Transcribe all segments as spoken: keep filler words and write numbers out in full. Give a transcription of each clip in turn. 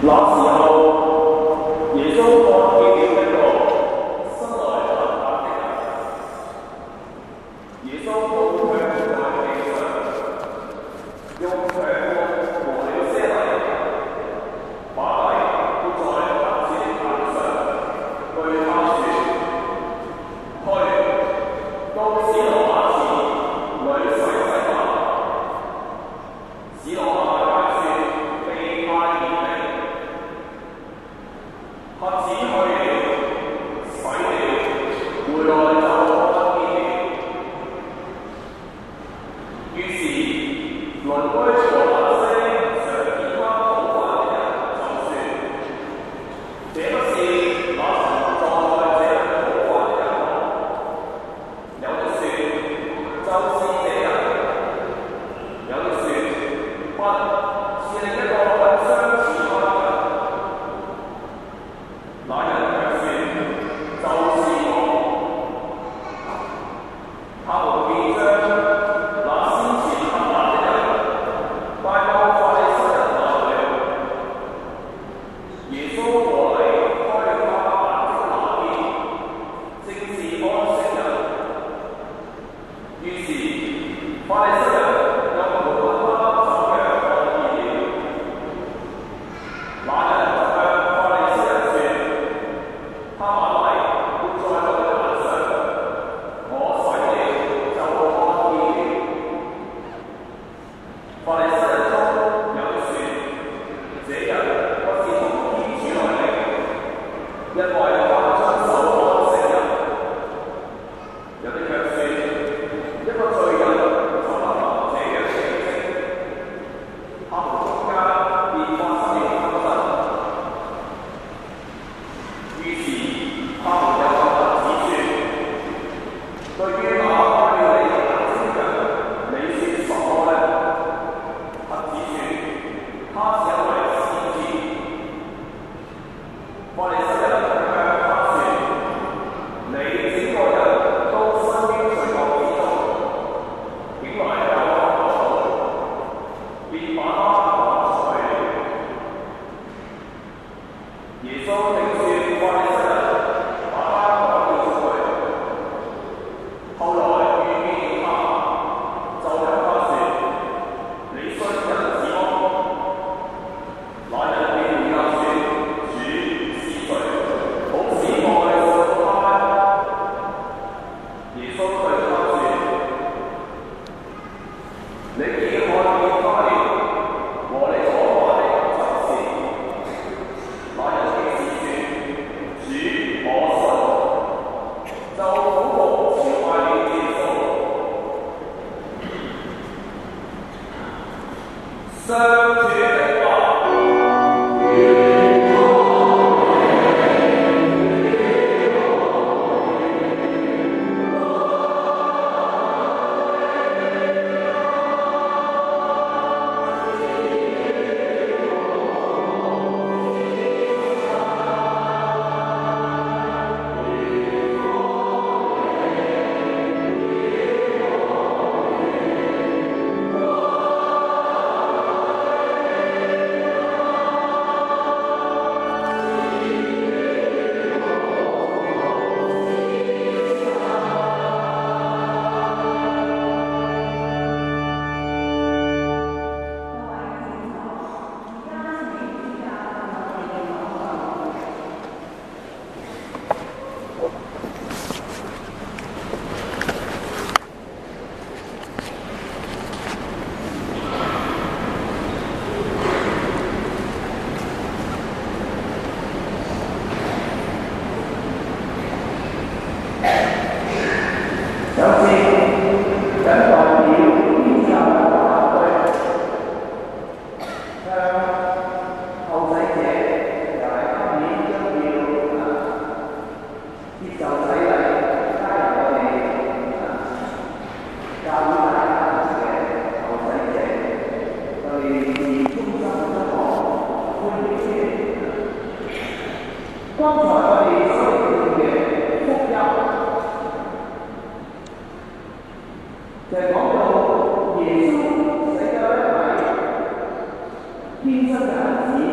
天生嘅孩子，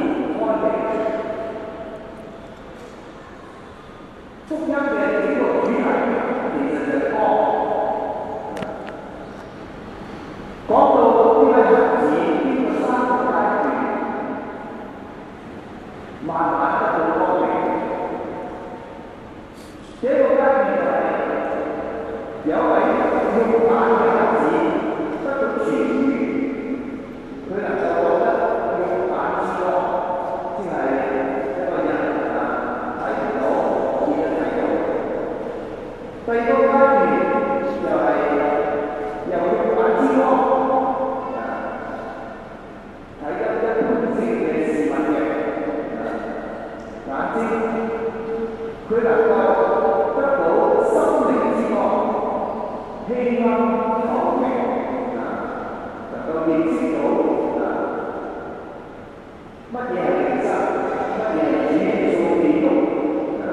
福音嘅幾個主題其實就係光。講到呢位孩子經過三個階段，慢慢得到光明。這個階段就係有一位肉眼嘅孩子得到痊愈，佢能夠獲得肉眼之光，即係一個人啊睇唔到，見得睇到。第二個階段就係由肉眼之光。睇得一般性嘅事物嘅眼睛，佢能夠得到心靈之光，輕安透明啊，能夠認識到啊乜嘢係靈修，乜嘢係主耶穌基督啊。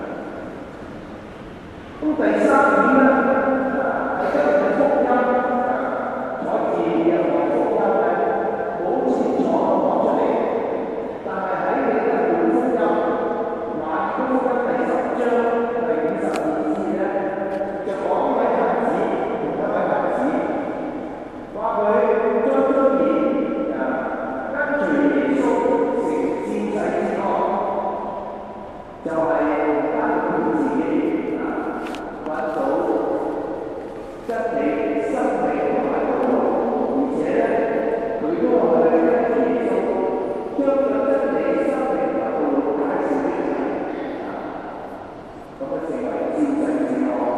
咁第三點咧，係今日嘅福音啊，所見嘅福音咧。好清楚講出嚟，但係喺你嘅本福音馬可福音第十章第五十二節咧，就講一位孩子同一位孩子，話佢將將然啊跟隨耶穌成戰世之光，就係單佢自己啊揾到真理、生命同埋道路，而且咧。佢都係跟住耶穌，將個真理、生命同道路介紹俾人，咁啊成為戰世之光。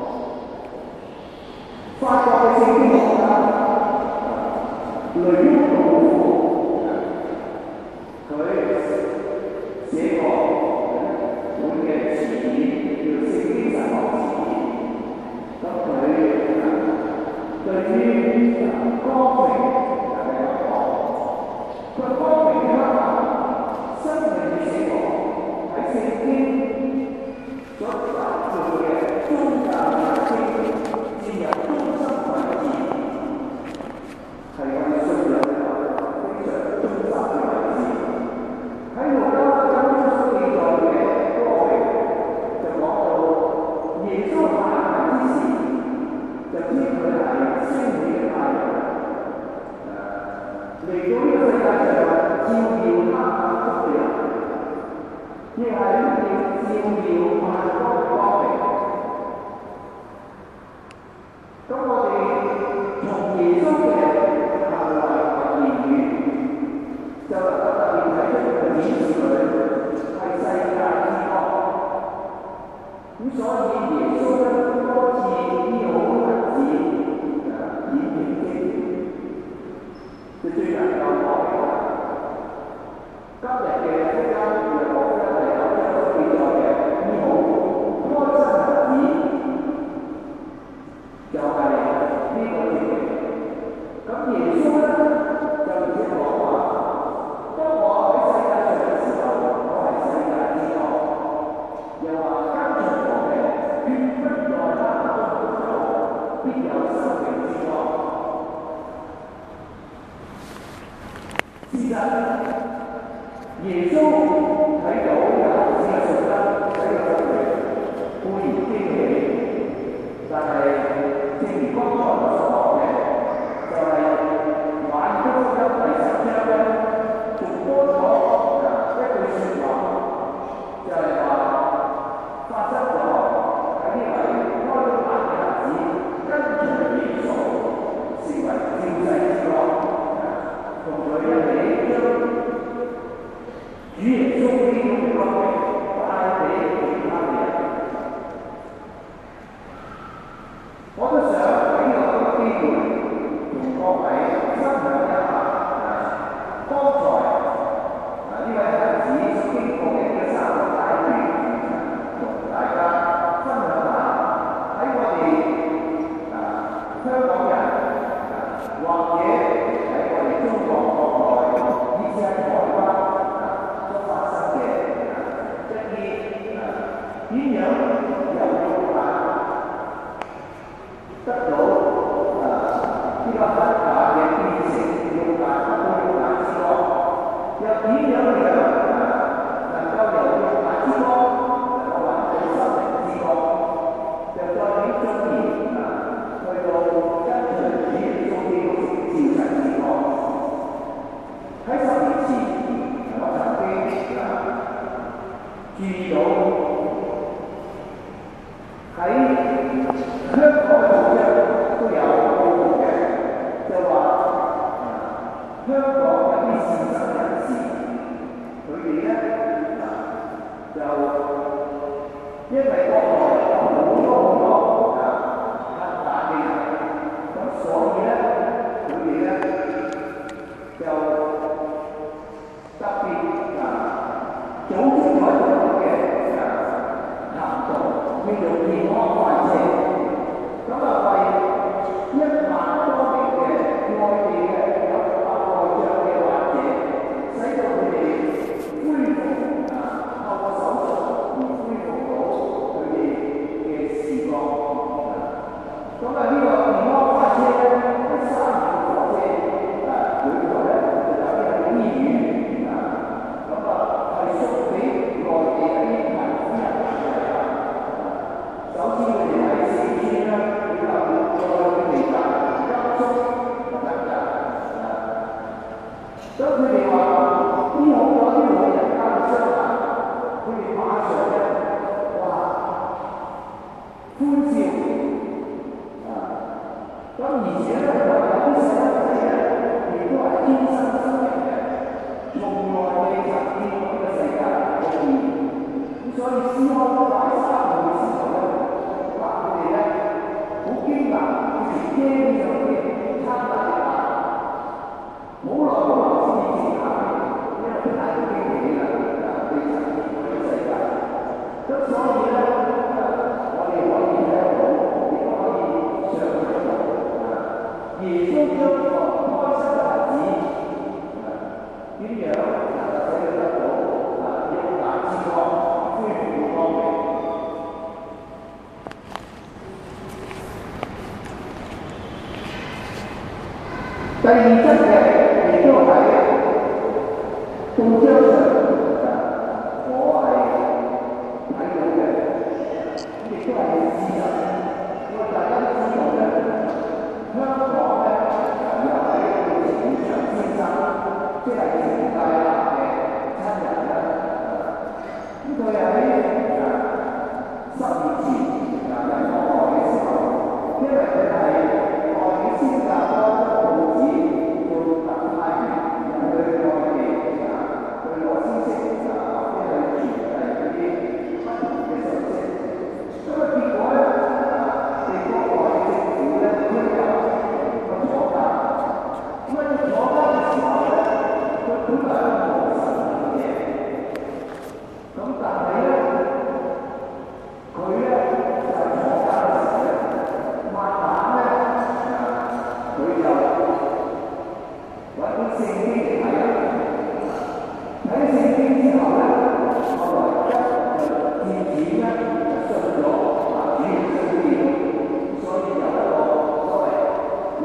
法國嘅聖經學家雷翁道夫，佢寫過一本嘅詞典叫《聖經神學詞典》，咁佢對於光明。佢光明嘅黑暗，生命與死亡喺聖經所集聚嘅宗教特徵佔有中心位置，係我哋信仰非常中心嘅位置。喺路加福音所記載嘅光明，就講到耶穌下凡之時，就知佢係升起嘅太陽。嚟到呢個世界上，照耀黑暗中嘅人，亦係要照耀萬光嘅光明。咁我哋從耶穌嘅行為同言語，就能夠特別睇出佢顯示佢係世界之光。咁所以耶穌咧多次醫好孩子誒顯明經。佢最能夠講嘅話，今日嘅福音係講緊第九章所記載嘅醫好開心孩子，就係呢個證明。咁耶穌咧就而且講話，當我喺世界上嘅時候，我係世界之光。又話跟隨我嘅，決不在黑暗中走，必有生命之光。事實，耶穌睇到孩子嘅信心，使佢固然驚喜，但係正如剛才我所講嘅，就係馬可福音第十章咧，仲多咗一句説話，就係話發生咗喺呢位開咗眼嘅孩子跟隨耶穌，成為戰世之光。同佢一起將主耶穌基督嘅光輝注意到喺香港嘅報章都有報導嘅，就話香港有啲善心人士，佢哋咧就因為國內有好多好多啊黑打嘅人，咁所以咧佢哋咧就特別啊組織咗一個嘅啊行動，叫做健康快車。咁啊為一萬多名嘅內地嘅有白內障嘅患者，使到佢哋恢復啊透過手術而恢復到佢哋嘅視覺。咁啊呢個健康快車咧係三條火車啊，每個咧就有啲喺醫院啊，咁啊係送俾內地一啲貧苦人嘅。首先佢哋喺四川啦，比較再佢哋就甘肅等等啊。咁佢哋話醫好咗啲老人家嘅傷痕，佢哋馬上咧哇歡笑啊！咁而且咧就有啲細路仔咧，亦都係天生生命嘅，從來未曾見過呢個世界嘅面。咁所以撕開咗大衫嘅時候咧，話佢哋咧好驚訝，佢哋驚咗啲參加嘅話，好耐好耐先至知下嘅，因為太過驚喜啦，啊未曾見過呢個世界。咁所以咧，我哋可以睇得到，亦都可以想像到，耶穌將呢個開心嘅日子點樣能夠使佢得到啊有大之光，恢復到光明。第二則嘅亦都係報章上我係睇到嘅，亦都係事實。因為大家都知道咧，香港咧又係一個程翔先生，即係程介南嘅親人啦。咁佢喺十年前啊入國內嘅時候，因為佢係外邊新加坡報紙做特派員入去內地啊，去攞消息啊，或者係傳遞嗰啲不同嘅信息。咁啊結果咧，地國內政府咧拘留個坐監。咁啊坐監嘅時候咧，佢本來係冇實質嘅嘢。咁但係咧，佢咧就係坐監嘅時候咧，慢慢咧佢就揾本聖經嚟睇啦。睇聖經之後咧，後來咧就漸漸咧就信咗啊主耶穌基督，所以有一個所謂又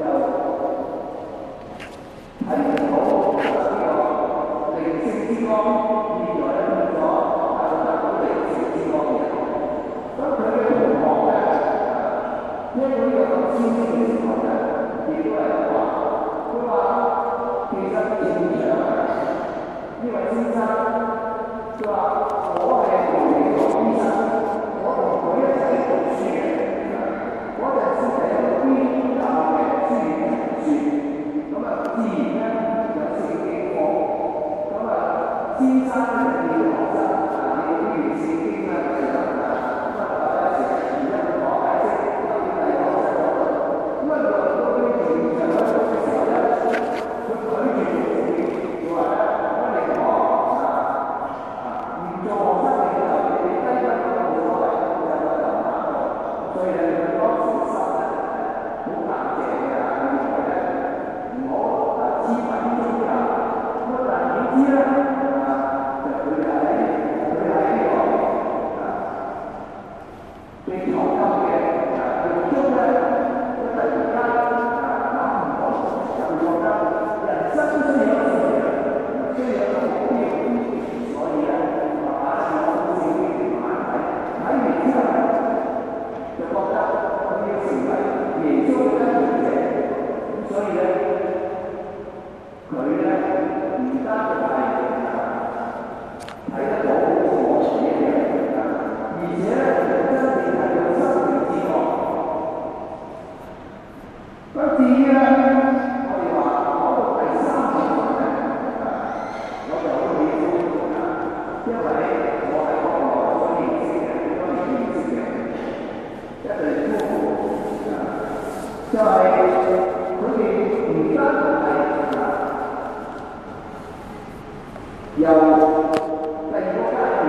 睇唔到呢個靈性之光，現在咧變咗係得到靈性之光嘅人。咁佢嘅同學咧，聽到呢個咁消息嘅時候咧，亦都係話，佢話其實正常啊，呢位先生，佢話我係做美國醫生，我同佢一齊讀書嘅，嗰陣時係一個邊教嘅書院陳書，咁啊自然咧有聖經課，咁啊先生咧就叫學生啊，你讀完聖經咧就得啦，咁啊大家成日一路講解釋，特別係學生嗰度，咁啊輪到佢做完上一課嘅時候咧，佢拒絕做聖經，佢話咧我寧可啊啊唔做學生嘅時候，你低分都冇所謂，有個就打過，所以咧佢當時心咧好硬淨嘅，佢認為咧唔好啊支持宗教，咁啊但係點知咧啊就佢哋喺就係佢哋而家係由第二個階段，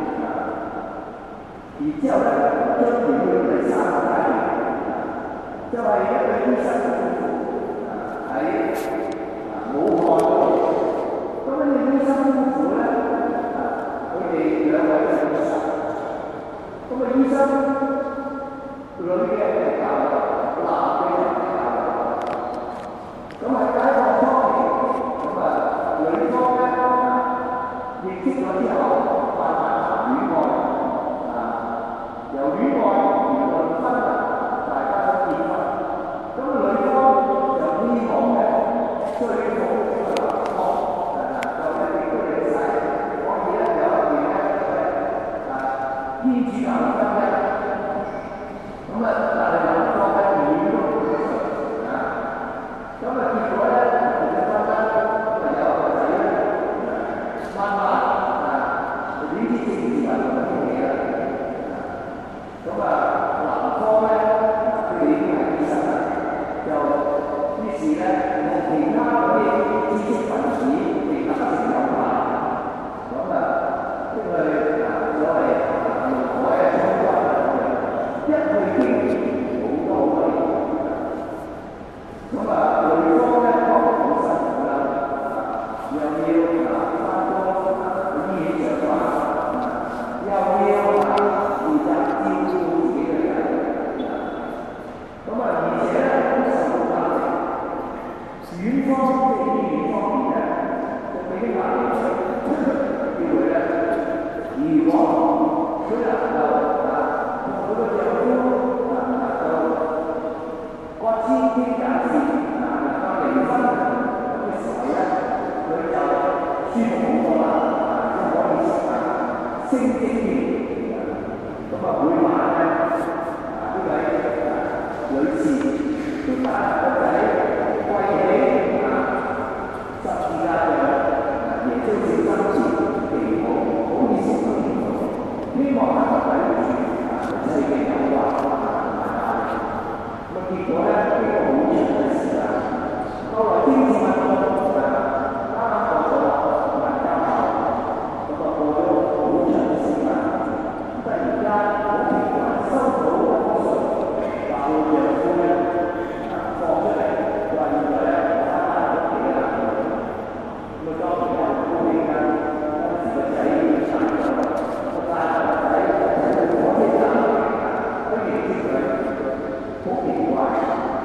然之後咧將佢去到第三個階段，就係一個醫生喺武漢嗰度。咁呢個醫生夫婦咧，佢哋兩位係醫生。咁啊醫生女嘅係教授，男嘅係教授。咁喺解放初期，咁啊女方咧認識咗之後，慢慢談戀愛，啊由戀愛而論婚啊，大家都結婚。咁啊女方就希望咧追到呢個男方，啊就一定都嚟晒，可以咧有一段咧就係啊天主教婚姻。咁啊，但係男方咧遠都唔會信啊。咁啊結果咧同佢婚姻咁啊有個仔咧，慢慢啊點知政治運動嘅嘢啦。咁啊男方咧佢哋已經係醫生啦，就於是咧同其他嗰啲知識分子被打成有派。咁啊，因為啊所謂怒海啊衝關啊咁樣，一去傾好多好多嘢。咁啊女方咧當然好辛苦啦，又要啊返工啊醫院上班，又要啊負責照顧自己嘅仔。咁啊而且咧都受到壓力，院方即係醫院方面咧就俾啲壓力佢，叫佢咧如果佢能夠啊同佢嘅丈夫啊能夠各遷天價線啊能夠離婚咁嘅時候咧，佢就舒服好多啦，啊都可以實行升職添。咁啊每晚咧啊呢位女士都帶個仔跪起啊十字架上啊耶穌聖心前祈禱，好似成個祈禱，希望能夠抵住啊一切嘅誘惑同埋壓力。咁啊結果咧呢個好長嘅時間，後來政治運動啊啱啱過咗啦，文革後，咁啊過咗好長嘅時間，突然間好奇怪收到一封信，話佢丈夫咧啊放出嚟，話原來咧我翻返屋企啦。咁啊當然有好高興啦，當時個仔要產咗，個帶個仔一齊去火車站去迎接佢，好奇怪。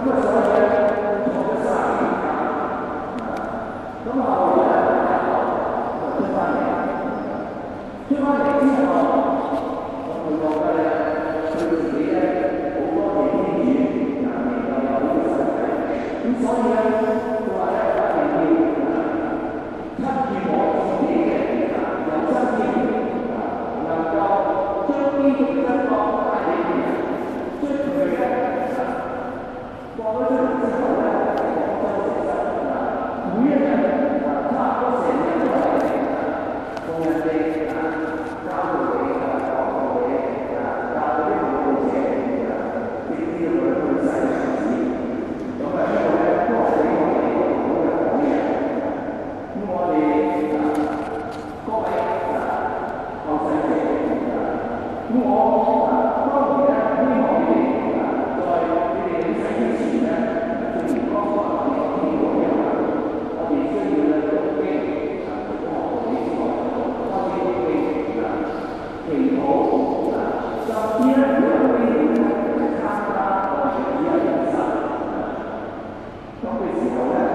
咁嘅時候咧。